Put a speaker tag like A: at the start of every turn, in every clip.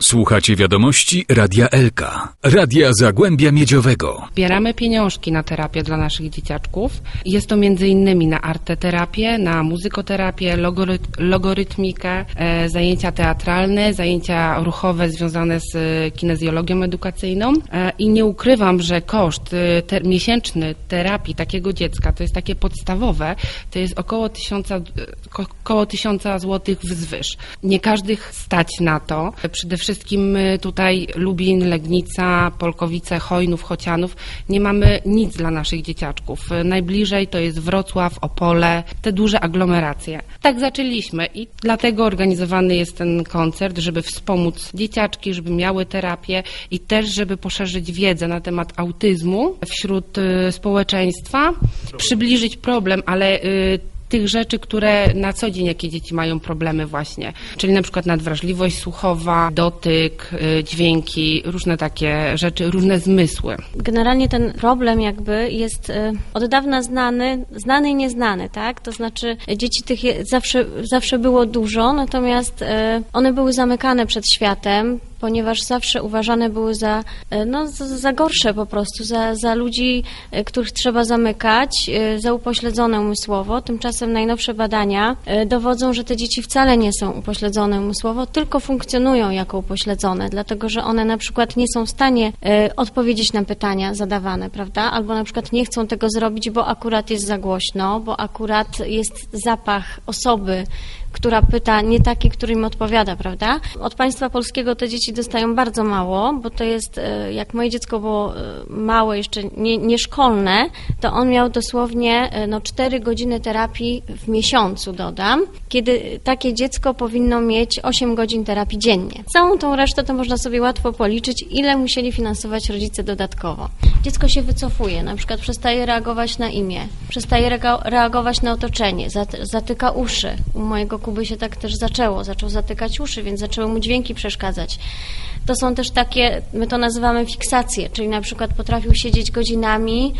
A: Słuchacie wiadomości Radia Elka, Radia Zagłębia Miedziowego.
B: Zbieramy pieniążki na terapię dla naszych dzieciaczków. Jest to m.in. na arteterapię, na muzykoterapię, logorytmikę, zajęcia teatralne, zajęcia ruchowe związane z kinezjologią edukacyjną. I nie ukrywam, że koszt miesięczny terapii takiego dziecka, to jest takie podstawowe, to jest około 1000 zł wzwyż. Nie każdych stać na to. Przede wszystkim tutaj Lubin, Legnica, Polkowice, Chojnów, Chocianów. Nie mamy nic dla naszych dzieciaczków. Najbliżej to jest Wrocław, Opole, te duże aglomeracje. Tak zaczęliśmy i dlatego organizowany jest ten koncert, żeby wspomóc dzieciaczki, żeby miały terapię i też, żeby poszerzyć wiedzę na temat autyzmu wśród społeczeństwa, przybliżyć problem, ale tych rzeczy, które na co dzień, jakie dzieci mają problemy właśnie, czyli na przykład nadwrażliwość słuchowa, dotyk, dźwięki, różne takie rzeczy, różne zmysły.
C: Generalnie ten problem jakby jest od dawna znany i nieznany, tak? To znaczy dzieci tych zawsze było dużo, natomiast one były zamykane przed światem, ponieważ zawsze uważane były za gorsze po prostu, za ludzi, których trzeba zamykać, za upośledzone umysłowo. Tymczasem najnowsze badania dowodzą, że te dzieci wcale nie są upośledzone umysłowo, tylko funkcjonują jako upośledzone, dlatego że one na przykład nie są w stanie odpowiedzieć na pytania zadawane, prawda? Albo na przykład nie chcą tego zrobić, bo akurat jest za głośno, bo akurat jest zapach osoby, która pyta, nie taki, który im odpowiada, prawda? Od państwa polskiego te dzieci dostają bardzo mało, bo to jest, jak moje dziecko było małe, jeszcze nieszkolne, to on miał dosłownie 4 godziny terapii w miesiącu, dodam, kiedy takie dziecko powinno mieć 8 godzin terapii dziennie. Całą tą resztę to można sobie łatwo policzyć, ile musieli finansować rodzice dodatkowo. Dziecko się wycofuje, na przykład przestaje reagować na imię, przestaje reagować na otoczenie, zatyka uszy. U mojego Kuby się tak też zaczął zatykać uszy, więc zaczęły mu dźwięki przeszkadzać. To są też takie, my to nazywamy fiksacje, czyli na przykład potrafił siedzieć godzinami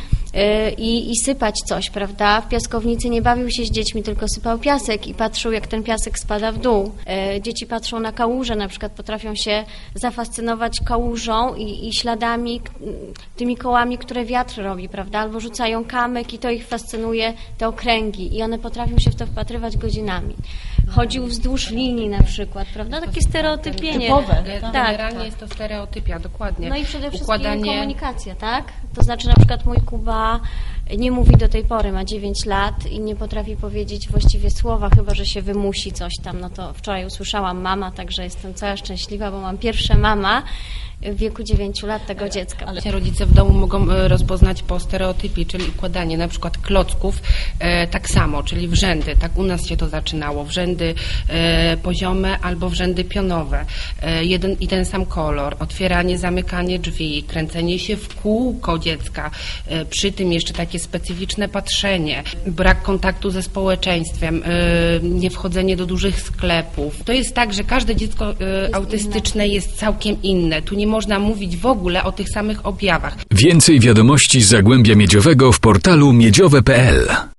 C: i sypać coś, prawda? W piaskownicy nie bawił się z dziećmi, tylko sypał piasek i patrzył, jak ten piasek spada w dół. Dzieci patrzą na kałuże, na przykład potrafią się zafascynować kałużą i śladami, tymi kołami, które wiatr robi, prawda? Albo rzucają kamyk i to ich fascynuje, te okręgi i one potrafią się w to wpatrywać godzinami. Chodził wzdłuż linii na przykład, prawda? Takie stereotypienie.
B: Typowe.
C: Tak.
B: Generalnie jest to stereotypia, dokładnie.
C: No i przede wszystkim komunikacja, tak? To znaczy na przykład mój Kuba nie mówi do tej pory, ma 9 lat i nie potrafi powiedzieć właściwie słowa, chyba że się wymusi coś tam. No to wczoraj usłyszałam mama, także jestem cała szczęśliwa, bo mam pierwsze mama w wieku 9 lat tego dziecka.
B: Ale rodzice w domu mogą rozpoznać po stereotypie, czyli układanie na przykład klocków tak samo, czyli w rzędy. Tak u nas się to zaczynało. W rzędy poziome albo w rzędy pionowe. Jeden i ten sam kolor. Otwieranie, zamykanie drzwi, kręcenie się w kółko dziecka. Przy tym jeszcze takie specyficzne patrzenie. Brak kontaktu ze społeczeństwem. Nie wchodzenie do dużych sklepów. To jest tak, że każde dziecko autystyczne jest całkiem inne. Tu nie można mówić w ogóle o tych samych objawach.
A: Więcej wiadomości z Zagłębia Miedziowego w portalu miedziowe.pl.